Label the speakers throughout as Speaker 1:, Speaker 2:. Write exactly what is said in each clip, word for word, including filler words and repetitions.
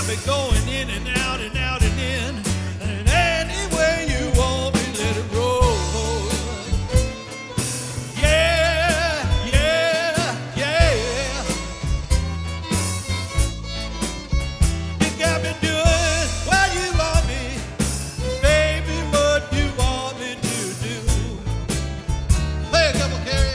Speaker 1: got me going in and out and out and in. And any way you want me, let it roll. Yeah, yeah, yeah. You got me doing what you want me, baby, what you want me to do. Play a couple, Carrie.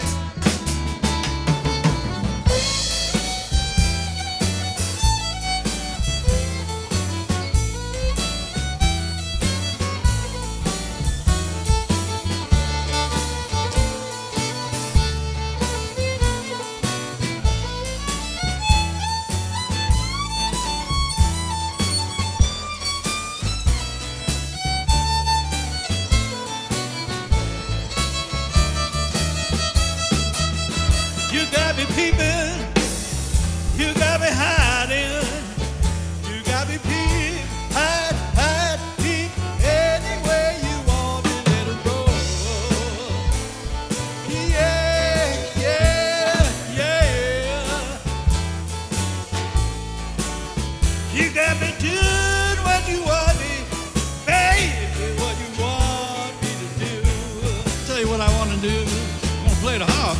Speaker 1: You got me peeping, you got me hiding, you got me peep, hide, hide, peep, any way you want me, let it roll. Yeah, yeah, yeah. You got me doing what you want me, baby, what you want me to do. Tell you what I want to do, I'm gonna play the harp.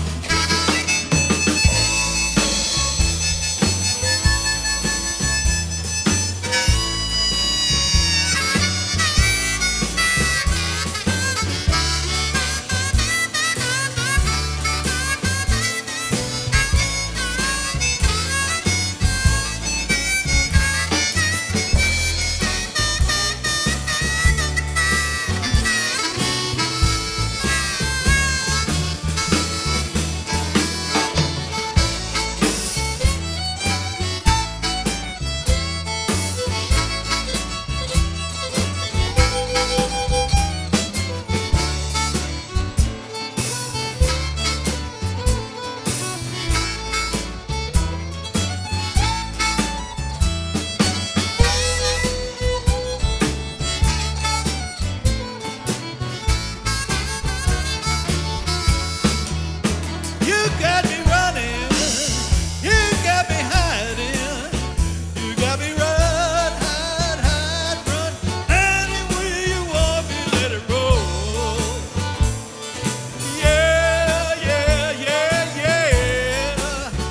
Speaker 1: You got me running, you got me hiding, you got me run, hide, hide, run. Anywhere you want me, let it roll. Yeah, yeah, yeah, yeah.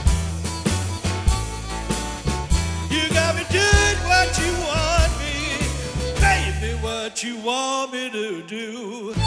Speaker 1: You got me doing what you want me, baby, what you want me to do.